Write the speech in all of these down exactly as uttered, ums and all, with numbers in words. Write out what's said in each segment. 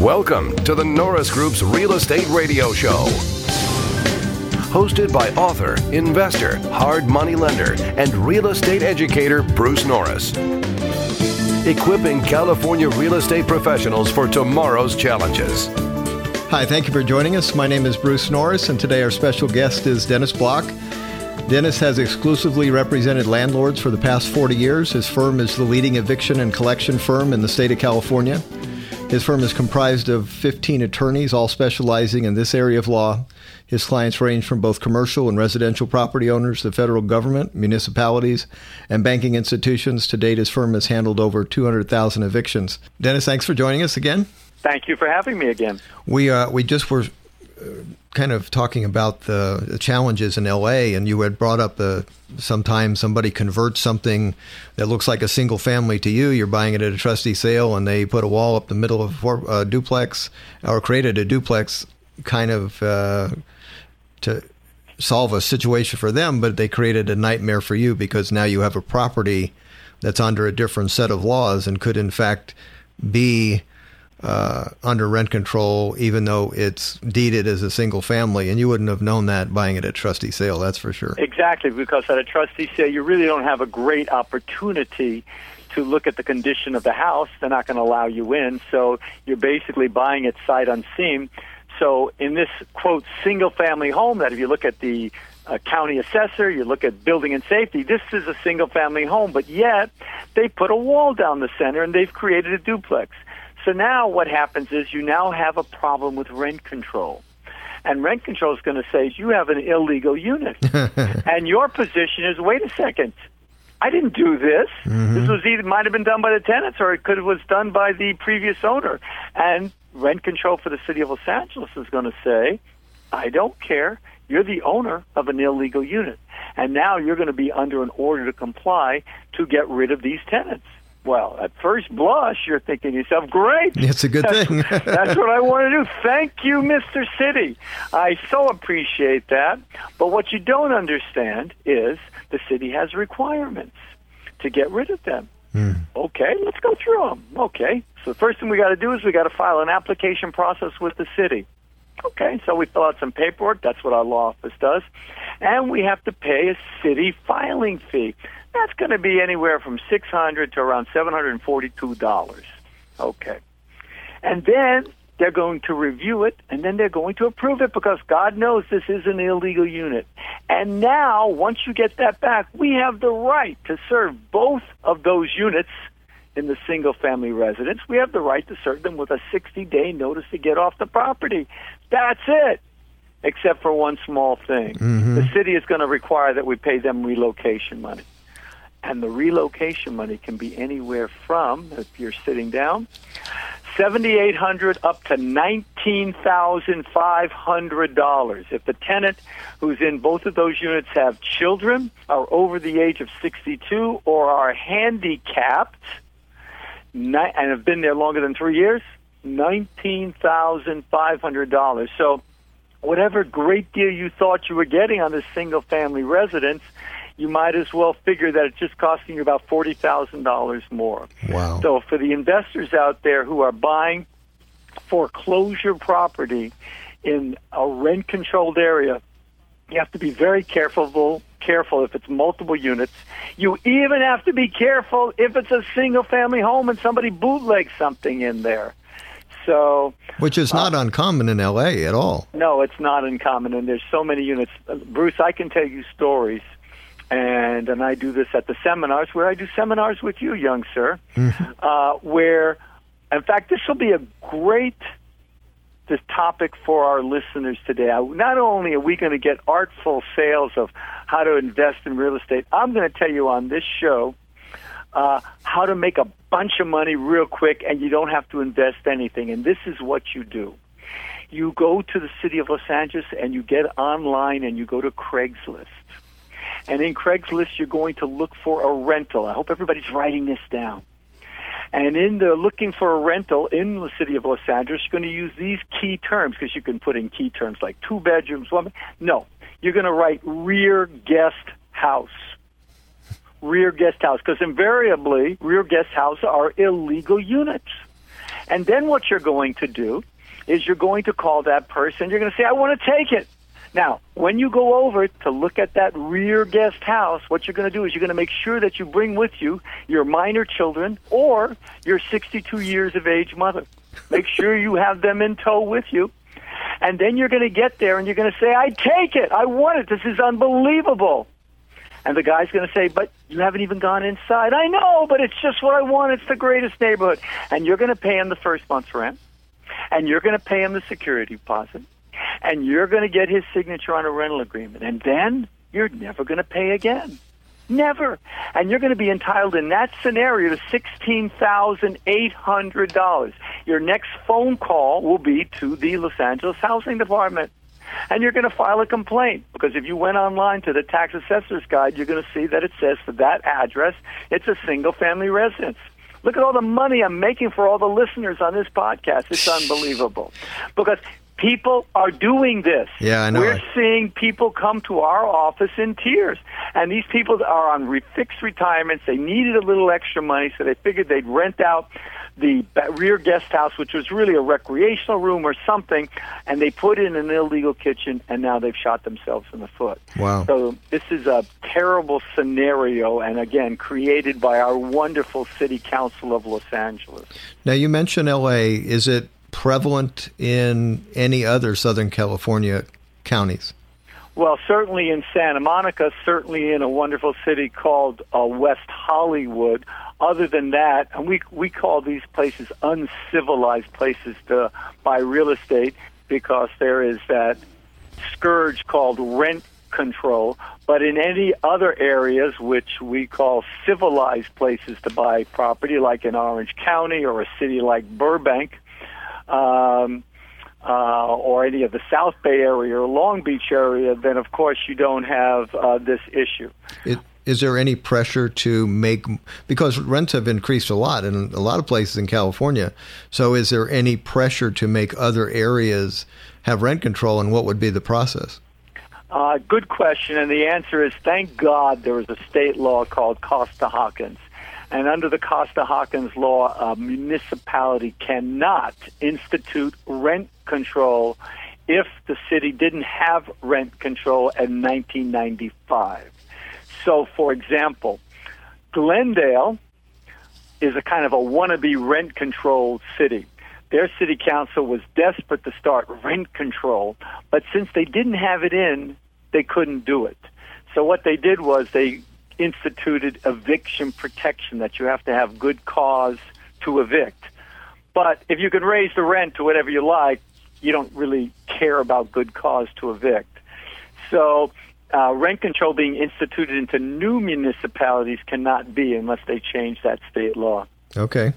Welcome to the Norris Group's Real Estate Radio Show. Hosted by author, investor, hard money lender, and real estate educator Bruce Norris. Equipping California real estate professionals for tomorrow's challenges. Hi, thank you for joining us. My name is Bruce Norris, and today our special guest is Dennis Block. Dennis has exclusively represented landlords for the past forty years. His firm is the leading eviction and collection firm in the state of California. His firm is comprised of fifteen attorneys, all specializing in this area of law. His clients range from both commercial and residential property owners, the federal government, municipalities, and banking institutions. To date, his firm has handled over two hundred thousand evictions. Dennis, thanks for joining us again. Thank you for having me again. We uh, we just were uh, kind of talking about the, the challenges in L A, and you had brought up the sometimes somebody converts something that looks like a single family to you. You're buying it at a trustee sale, and they put a wall up the middle of a uh, duplex, or created a duplex kind of uh, to solve a situation for them, but they created a nightmare for you because now you have a property that's under a different set of laws and could in fact be uh, under rent control, even though it's deeded as a single family. And you wouldn't have known that buying it at trustee sale, that's for sure. Exactly, because at a trustee sale, you really don't have a great opportunity to look at the condition of the house. They're not going to allow you in, so you're basically buying it sight unseen. So in this, quote, single-family home, that if you look at the uh, county assessor, you look at building and safety, this is a single-family home, but yet they put a wall down the center and they've created a duplex. So now what happens is you now have a problem with rent control. And rent control is going to say you have an illegal unit. And your position is, wait a second, I didn't do this. Mm-hmm. This was either might have been done by the tenants or it could have was done by the previous owner. And rent control for the city of Los Angeles is going to say, I don't care. You're the owner of an illegal unit. And now you're going to be under an order to comply to get rid of these tenants. Well, at first blush, you're thinking to yourself, great. It's a good that's, thing. That's what I want to do. Thank you, Mister City. I so appreciate that. But what you don't understand is the city has requirements to get rid of them. Mm. Okay, let's go through them. Okay, so the first thing we got to do is we got to file an application process with the city. Okay, so we fill out some paperwork. That's what our law office does. And we have to pay a city filing fee. That's going to be anywhere from six hundred dollars to around seven hundred forty-two dollars. Okay. And then they're going to review it, and then they're going to approve it because God knows this is an illegal unit. And now, once you get that back, we have the right to serve both of those units in the single-family residence. We have the right to serve them with a sixty-day notice to get off the property. That's it, except for one small thing. Mm-hmm. The city is going to require that we pay them relocation money. And the relocation money can be anywhere from, if you're sitting down, seven thousand eight hundred dollars up to nineteen thousand five hundred dollars. If the tenant who's in both of those units have children, are over the age of sixty-two, or are handicapped, and have been there longer than three years, nineteen thousand five hundred dollars. So whatever great deal you thought you were getting on this single-family residence, you might as well figure that it's just costing you about forty thousand dollars more. Wow. So for the investors out there who are buying foreclosure property in a rent-controlled area, you have to be very careful, careful if it's multiple units. You even have to be careful if it's a single-family home and somebody bootlegs something in there. So, Which is not uh, uncommon in L A at all. No, it's not uncommon, and there's so many units. Uh, Bruce, I can tell you stories. And and I do this at the seminars, where I do seminars with you, young sir, mm-hmm. uh, where, in fact, this will be a great this topic for our listeners today. I, not only are we going to get artful sales of how to invest in real estate, I'm going to tell you on this show uh, how to make a bunch of money real quick, and you don't have to invest anything. And this is what you do. You go to the city of Los Angeles, and you get online, and you go to Craigslist. And in Craigslist, you're going to look for a rental. I hope everybody's writing this down. And in the looking for a rental in the city of Los Angeles, you're going to use these key terms, because you can put in key terms like two bedrooms, one. No, you're going to write rear guest house. Rear guest house, because invariably rear guest houses are illegal units. And then what you're going to do is you're going to call that person. You're going to say, I want to take it. Now, when you go over to look at that rear guest house, what you're going to do is you're going to make sure that you bring with you your minor children or your sixty-two years of age mother. Make sure you have them in tow with you. And then you're going to get there and you're going to say, I take it. I want it. This is unbelievable. And the guy's going to say, but you haven't even gone inside. I know, but it's just what I want. It's the greatest neighborhood. And you're going to pay him the first month's rent. And you're going to pay him the security deposit. And you're going to get his signature on a rental agreement. And then you're never going to pay again. Never. And you're going to be entitled in that scenario to sixteen thousand eight hundred dollars. Your next phone call will be to the Los Angeles Housing Department. And you're going to file a complaint, because if you went online to the tax assessor's guide, you're going to see that it says for that address, it's a single-family residence. Look at all the money I'm making for all the listeners on this podcast. It's unbelievable. Because people are doing this. Yeah, I know. We're seeing people come to our office in tears. And these people are on re- fixed retirements. They needed a little extra money, so they figured they'd rent out the rear guest house, which was really a recreational room or something, and they put in an illegal kitchen, and now they've shot themselves in the foot. Wow. So this is a terrible scenario, and again, created by our wonderful City Council of Los Angeles. Now, you mentioned L A. Is it prevalent in any other Southern California counties? Well, certainly in Santa Monica, certainly in a wonderful city called uh, West Hollywood. Other than that, and we we call these places uncivilized places to buy real estate, because there is that scourge called rent control. But in any other areas, which we call civilized places to buy property, like in Orange County or a city like Burbank, um, uh, or any of the South Bay area or Long Beach area, then of course you don't have uh, this issue. It- Is there any pressure to make, because rents have increased a lot in a lot of places in California, so is there any pressure to make other areas have rent control, and what would be the process? Uh, good question, and the answer is thank God there is a state law called Costa-Hawkins. And under the Costa-Hawkins law, a municipality cannot institute rent control if the city didn't have rent control in nineteen ninety-five. So, for example, Glendale is a kind of a wannabe rent-controlled city. Their city council was desperate to start rent control, but since they didn't have it in, they couldn't do it. So what they did was they instituted eviction protection, that you have to have good cause to evict. But if you can raise the rent to whatever you like, you don't really care about good cause to evict. So Uh, rent control being instituted into new municipalities cannot be unless they change that state law. Okay.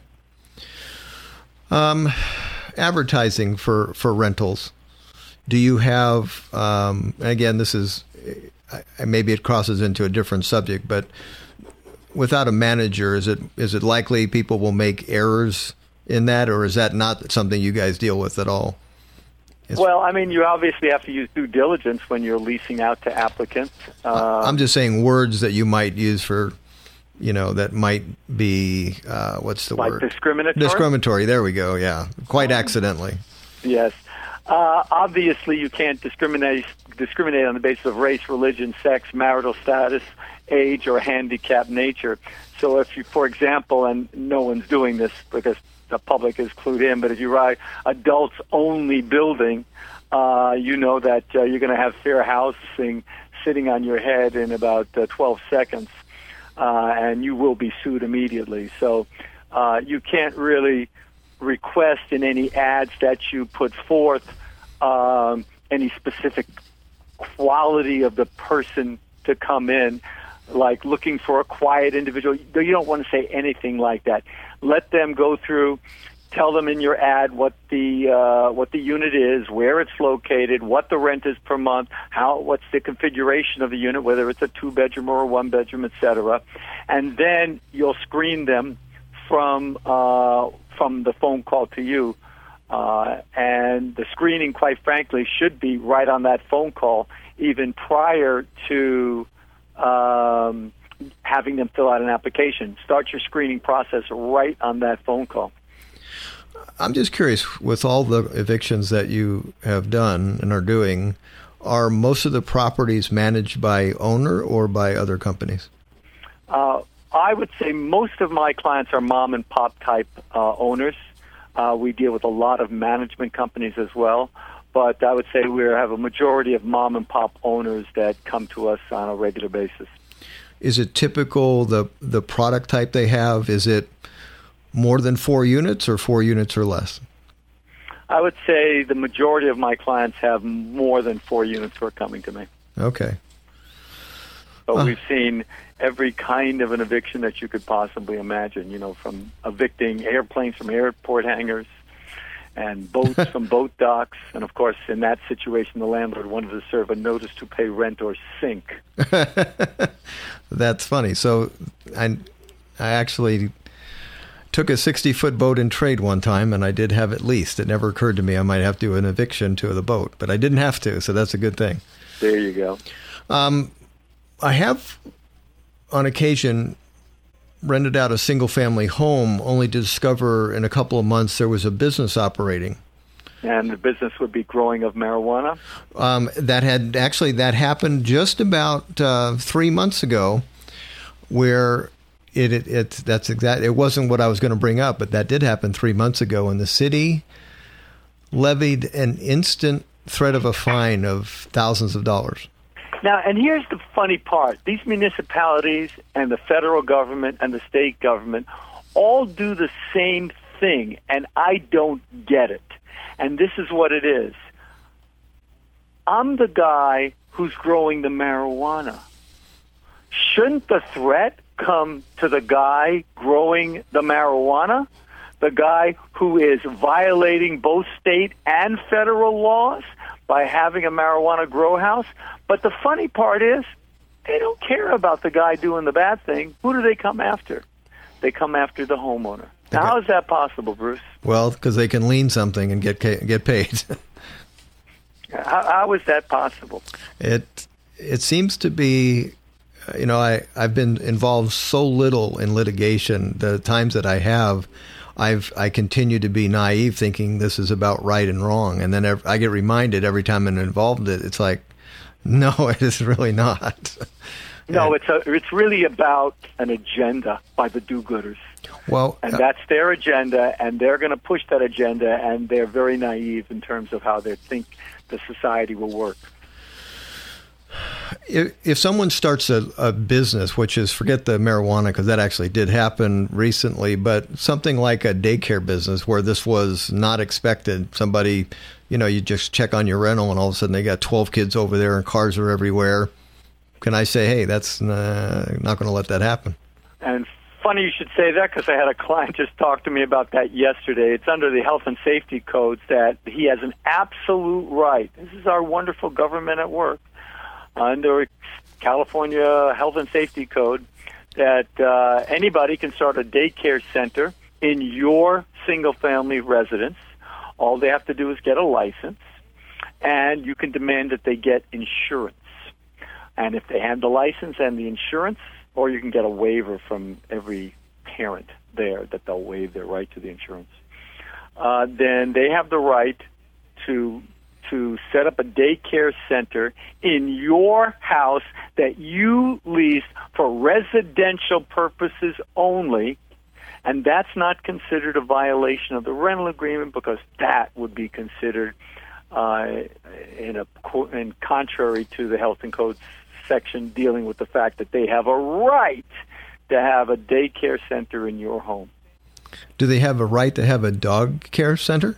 Um, advertising for, for rentals. Do you have, um, again, this is, maybe it crosses into a different subject, but without a manager, is it is it likely people will make errors in that, or is that not something you guys deal with at all? Well, I mean, you obviously have to use due diligence when you're leasing out to applicants. Um, I'm just saying words that you might use for, you know, that might be, uh, what's the like word? Discriminatory? Discriminatory, there we go, yeah. Quite accidentally. Yes. Uh, obviously, you can't discriminate discriminate on the basis of race, religion, sex, marital status, age, or handicap nature. So if you, for example, and no one's doing this because the public is clued in, but if you write adults-only building, uh, you know that uh, you're going to have fair housing sitting on your head in about uh, twelve seconds, uh, and you will be sued immediately. So uh, you can't really request in any ads that you put forth um, any specific quality of the person to come in, like looking for a quiet individual. You don't want to say anything like that. Let them go through, tell them in your ad what the uh, what the unit is, where it's located, what the rent is per month, how what's the configuration of the unit, whether it's a two-bedroom or a one-bedroom, et cetera. And then you'll screen them from uh, from the phone call to you. Uh, and the screening, quite frankly, should be right on that phone call, even prior to um, having them fill out an application. Start your screening process right on that phone call. I'm just curious, with all the evictions that you have done and are doing, are most of the properties managed by owner or by other companies? Uh, I would say most of my clients are mom and pop type uh, owners. Uh, we deal with a lot of management companies as well, but I would say we have a majority of mom and pop owners that come to us on a regular basis. Is it typical, the the product type they have, is it more than four units or four units or less? I would say the majority of my clients have more than four units who are coming to me. Okay. But Uh. we've seen every kind of an eviction that you could possibly imagine, you know, from evicting airplanes from airport hangars and boats from boat docks. And, of course, in that situation, the landlord wanted to serve a notice to pay rent or sink. That's funny. So I, I actually took a sixty-foot boat in trade one time, and I did have it leased. It never occurred to me I might have to do an eviction to the boat, but I didn't have to, so that's a good thing. There you go. Um, I have, on occasion, rented out a single-family home only to discover in a couple of months there was a business operating. And the business would be growing of marijuana? Um, that had actually that happened just about uh, three months ago, where it, it it that's exact. It wasn't what I was going to bring up, but that did happen three months ago, and the city levied an instant threat of a fine of thousands of dollars. Now, and here's the funny part. These municipalities and the federal government and the state government all do the same thing, and I don't get it. And this is what it is. I'm the guy who's growing the marijuana. Shouldn't the threat come to the guy growing the marijuana? The guy who is violating both state and federal laws by having a marijuana grow house? But the funny part is, they don't care about the guy doing the bad thing. Who do they come after? They come after the homeowner. Now, how is that possible, Bruce? Well, because they can lien something and get get paid. how, how is that possible? It it seems to be, you know, I, I've been involved so little in litigation. The times that I have, I've I continue to be naive, thinking this is about right and wrong, and then ev- I get reminded every time I'm involved in it. It's like, no, it is really not. No, it's a, it's really about an agenda by the do-gooders. Well, and that's their agenda, and they're going to push that agenda, and they're very naive in terms of how they think the society will work. If, if someone starts a, a business, which is, forget the marijuana, because that actually did happen recently, but something like a daycare business where this was not expected, somebody, you know, you just check on your rental and all of a sudden they got twelve kids over there and cars are everywhere. Can I say, hey, that's uh, not going to let that happen? And funny you should say that, because I had a client just talk to me about that yesterday. It's under the health and safety codes that he has an absolute right. This is our wonderful government at work. Under California Health and Safety Code, that uh, anybody can start a daycare center in your single-family residence. All they have to do is get a license, and you can demand that they get insurance. And if they have the license and the insurance, or you can get a waiver from every parent there that they'll waive their right to the insurance, uh, then they have the right to to set up a daycare center in your house that you lease for residential purposes only, and that's not considered a violation of the rental agreement, because that would be considered uh, in a in contrary to the health and codes section dealing with the fact that they have a right to have a daycare center in your home. Do they have a right to have a dog care center?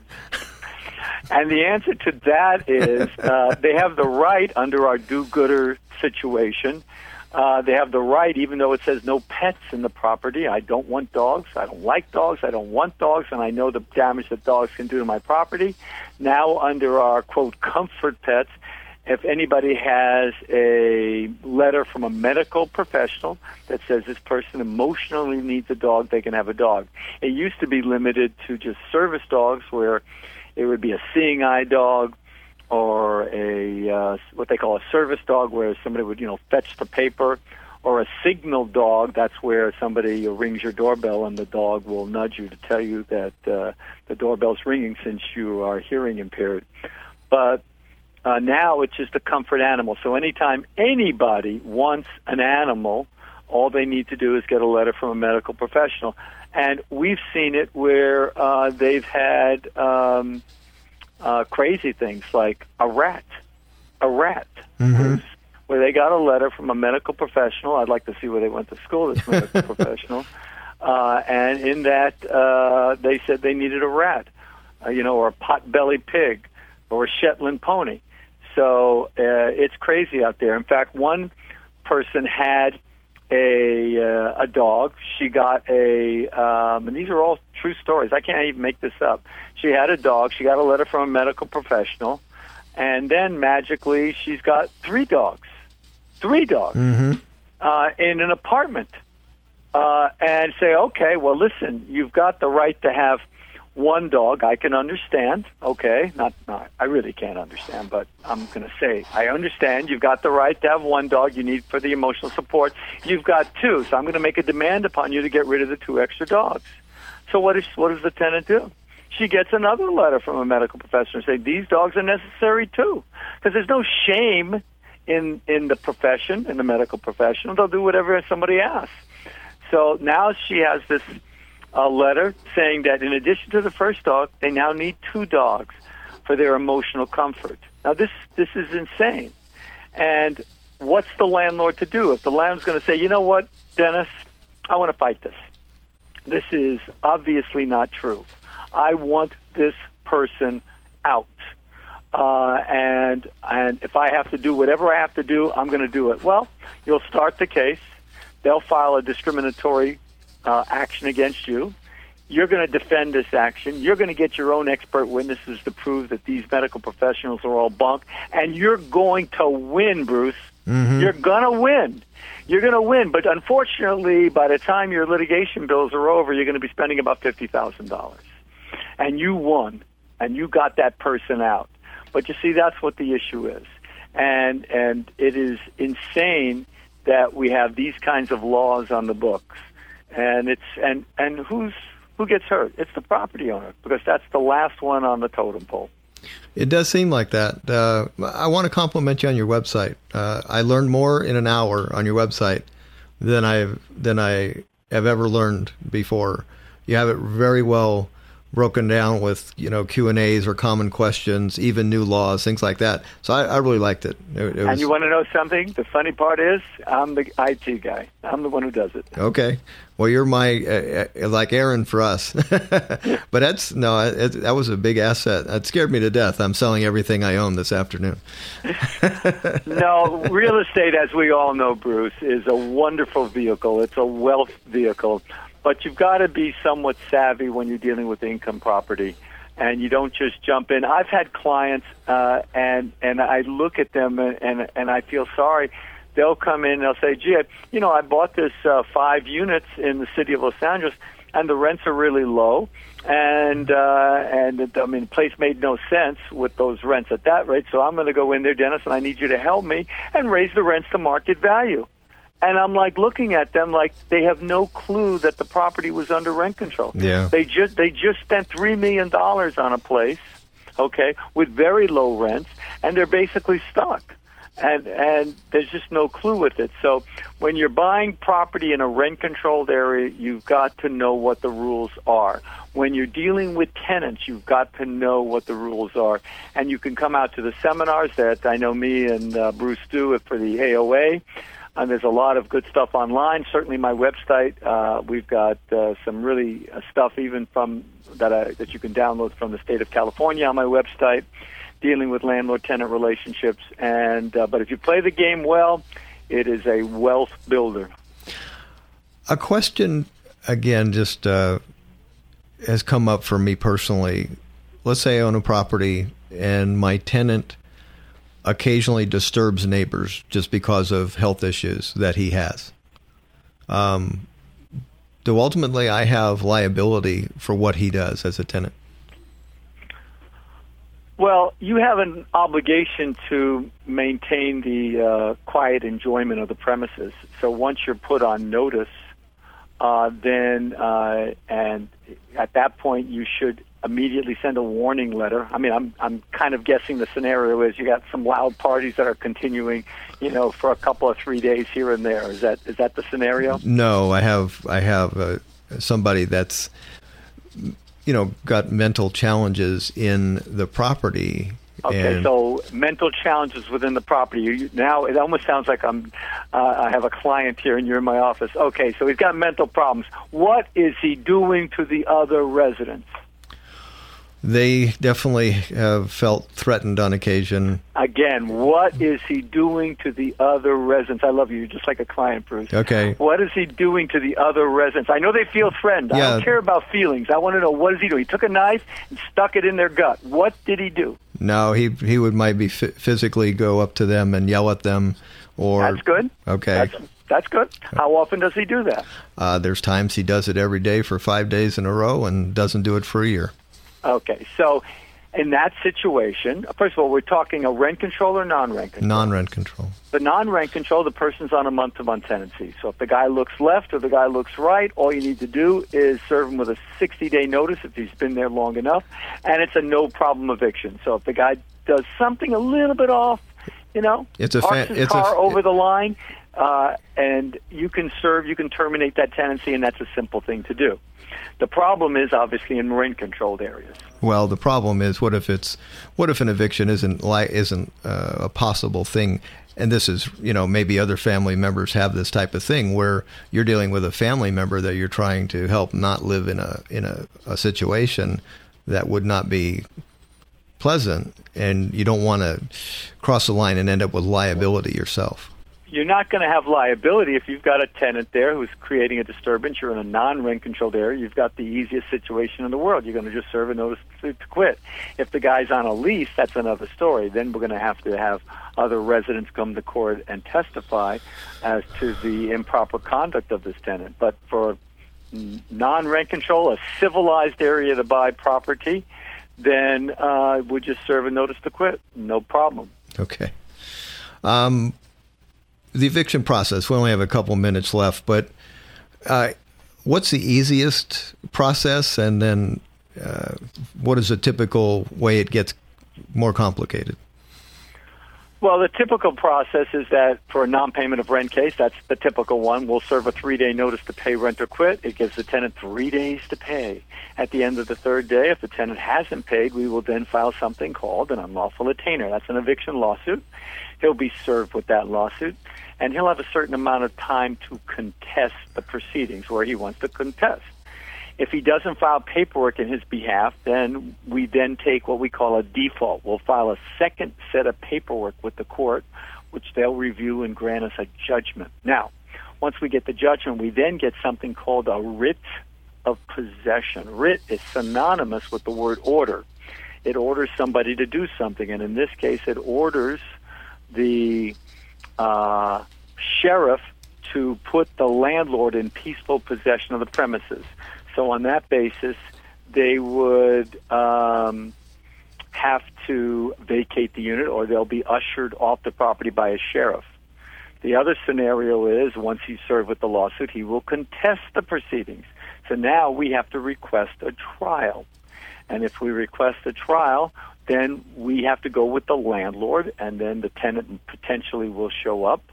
And the answer to that is uh, they have the right under our do-gooder situation. Uh, they have the right, even though it says no pets in the property. I don't want dogs. I don't like dogs. I don't want dogs. And I know the damage that dogs can do to my property. Now, under our, quote, comfort pets, if anybody has a letter from a medical professional that says this person emotionally needs a dog, they can have a dog. It used to be limited to just service dogs, where it would be a seeing eye dog or a uh, what they call a service dog, where somebody would, you know, fetch the paper, or a signal dog. That's where somebody rings your doorbell and the dog will nudge you to tell you that uh, the doorbell's ringing since you are hearing impaired. But uh, now it's just a comfort animal. So anytime anybody wants an animal, all they need to do is get a letter from a medical professional. And we've seen it where uh, they've had um, uh, crazy things like a rat, a rat, mm-hmm. where they got a letter from a medical professional. I'd like to see where they went to school, this medical professional. Uh, and in that, uh, they said they needed a rat, uh, you know, or a pot-bellied pig, or a Shetland pony. So uh, it's crazy out there. In fact, one person had a uh, a dog. She got a, um, and these are all true stories. I can't even make this up. She had a dog. She got a letter from a medical professional, and then magically she's got three dogs, three dogs mm-hmm. uh, in an apartment. Uh, and say, okay, well, listen, you've got the right to have one dog. I can understand. Okay, not, not I really can't understand, but I'm going to say I understand. You've got the right to have one dog you need for the emotional support. You've got two, so I'm going to make a demand upon you to get rid of the two extra dogs. So what is what does the tenant do? She gets another letter from a medical professional saying these dogs are necessary too, because there's no shame in in the profession, in the medical profession. They'll do whatever somebody asks. So now she has this a letter saying that in addition to the first dog, they now need two dogs for their emotional comfort. Now, this this is insane. And what's the landlord to do? If the landlord's going to say, you know what, Dennis, I want to fight this. This is obviously not true. I want this person out. Uh, and and if I have to do whatever I have to do, I'm going to do it. Well, you'll start the case. They'll file a discriminatory Uh, action against you. You're going to defend this action. You're going to get your own expert witnesses to prove that these medical professionals are all bunk, and you're going to win, Bruce. Mm-hmm. You're going to win. You're going to win, but unfortunately, by the time your litigation bills are over, you're going to be spending about fifty thousand dollars. And you won, and you got that person out. But you see, that's what the issue is. And and it is insane that we have these kinds of laws on the books. And it's and, and who's who gets hurt? It's the property owner, because that's the last one on the totem pole. It does seem like that. Uh, I want to compliment you on your website. Uh, I learned more in an hour on your website than I than I have ever learned before. You have it very well broken down with, you know, Q and A's or common questions, even new laws, things like that. So I, I really liked it. it, it was... And you want to know something? The funny part is I'm the I T guy. I'm the one who does it. Okay. Well, you're my, uh, like Aaron for us. But that's, no, it, that was a big asset. It scared me to death. I'm selling everything I own this afternoon. No, real estate, as we all know, Bruce, is a wonderful vehicle. It's a wealth vehicle. But you've got to be somewhat savvy when you're dealing with income property, and you don't just jump in. I've had clients, uh, and and I look at them, and, and and I feel sorry. They'll come in and they'll say, gee, you know, I bought this uh, five units in the city of Los Angeles, and the rents are really low, and uh, and it, I mean, the place made no sense with those rents at that rate, so I'm going to go in there, Dennis, and I need you to help me and raise the rents to market value. And I'm like looking at them like they have no clue that the property was under rent control. Yeah. They just they just spent three million dollars on a place, okay, with very low rents, and they're basically stuck. And and there's just no clue with it. So when you're buying property in a rent-controlled area, you've got to know what the rules are. When you're dealing with tenants, you've got to know what the rules are. And you can come out to the seminars that I know me and uh, Bruce do for the A O A. And there's a lot of good stuff online. Certainly, my website. Uh, we've got uh, some really uh, stuff even from that I, that you can download from the state of California on my website, dealing with landlord-tenant relationships. And uh, but if you play the game well, it is a wealth builder. A question again, just uh, has come up for me personally. Let's say I own a property and my tenant occasionally disturbs neighbors just because of health issues that he has. Um, do ultimately I have liability for what he does as a tenant? Well, you have an obligation to maintain the uh, quiet enjoyment of the premises. So once you're put on notice, uh, then uh, and at that point you should immediately send a warning letter. I mean, I'm I'm kind of guessing the scenario is you got some loud parties that are continuing, you know, for a couple of three days here and there. Is that is that the scenario? No, I have I have uh, somebody that's, you know, got mental challenges in the property. Okay, and so mental challenges within the property. You, now it almost sounds like I'm uh, I have a client here and you're in my office. Okay, so he's got mental problems. What is he doing to the other residents? They definitely have felt threatened on occasion. Again, what is he doing to the other residents? I love you. You're just like a client, Bruce. Okay. What is he doing to the other residents? I know they feel threatened. Yeah. I don't care about feelings. I want to know, what is he doing? He took a knife and stuck it in their gut. What did he do? No, he he would maybe f- physically go up to them and yell at them. Or That's good. Okay. That's, that's good. How often does he do that? Uh, there's times he does it every day for five days in a row and doesn't do it for a year. Okay, so in that situation, first of all, we're talking a rent control or non-rent control? Non-rent control. The non-rent control, the person's on a month-to-month tenancy. So if the guy looks left or the guy looks right, all you need to do is serve him with a sixty-day notice if he's been there long enough, and it's a no-problem eviction. So if the guy does something a little bit off, you know, it's a parks fa- his it's car a, over the line, uh, and you can serve, you can terminate that tenancy, and that's a simple thing to do. The problem is obviously in rent-controlled areas. Well, the problem is, what if it's, what if an eviction isn't li- isn't uh, a possible thing? And this is, you know, maybe other family members have this type of thing where you're dealing with a family member that you're trying to help not live in a in a, a situation that would not be pleasant, and you don't want to cross the line and end up with liability yourself. You're not going to have liability if you've got a tenant there who's creating a disturbance. You're in a non-rent controlled area. You've got the easiest situation in the world. You're going to just serve a notice to, to quit. If the guy's on a lease, that's another story. Then we're going to have to have other residents come to court and testify as to the improper conduct of this tenant. But for non-rent control, a civilized area to buy property, then uh, we just serve a notice to quit. No problem. Okay. Um, the eviction process, we only have a couple minutes left, but uh, what's the easiest process, and then uh, what is the typical way it gets more complicated? Well, the typical process is that for a non-payment of rent case, that's the typical one. We'll serve a three-day notice to pay rent or quit. It gives the tenant three days to pay. At the end of the third day, if the tenant hasn't paid, we will then file something called an unlawful attainder. That's an eviction lawsuit. He'll be served with that lawsuit, and he'll have a certain amount of time to contest the proceedings where he wants to contest. If he doesn't file paperwork in his behalf, then we then take what we call a default. We'll file a second set of paperwork with the court, which they'll review and grant us a judgment. Now, once we get the judgment, we then get something called a writ of possession. Writ is synonymous with the word order. It orders somebody to do something, and in this case, it orders the uh, sheriff to put the landlord in peaceful possession of the premises. So on that basis, they would um, have to vacate the unit, or they'll be ushered off the property by a sheriff. The other scenario is, once he's served with the lawsuit, he will contest the proceedings. So now we have to request a trial. And if we request a trial, then we have to go with the landlord, and then the tenant potentially will show up,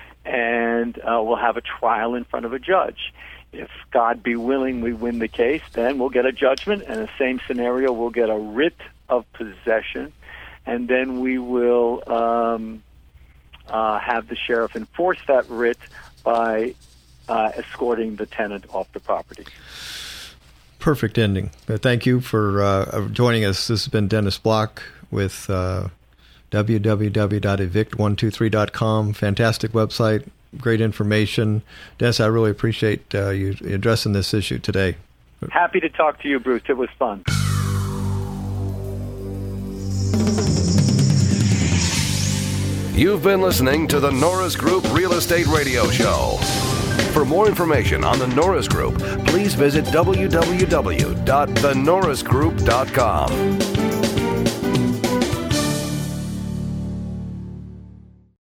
and uh, we'll have a trial in front of a judge. If God be willing, we win the case, then we'll get a judgment, and in the same scenario, we'll get a writ of possession, and then we will um, uh, have the sheriff enforce that writ by uh, escorting the tenant off the property. Perfect ending. Thank you for uh, joining us. This has been Dennis Block with uh, w w w dot evict one two three dot com. Fantastic website. Great information. Dennis, I really appreciate uh, you addressing this issue today. Happy to talk to you, Bruce. It was fun. You've been listening to the Norris Group Real Estate Radio Show. For more information on the Norris Group, please visit w w w dot the norris group dot com.